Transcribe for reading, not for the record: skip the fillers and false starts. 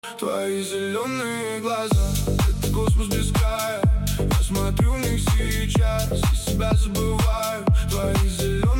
Твои зеленые глаза — это космос без края. Я смотрю в них сейчас и себя забываю. Твои зеленые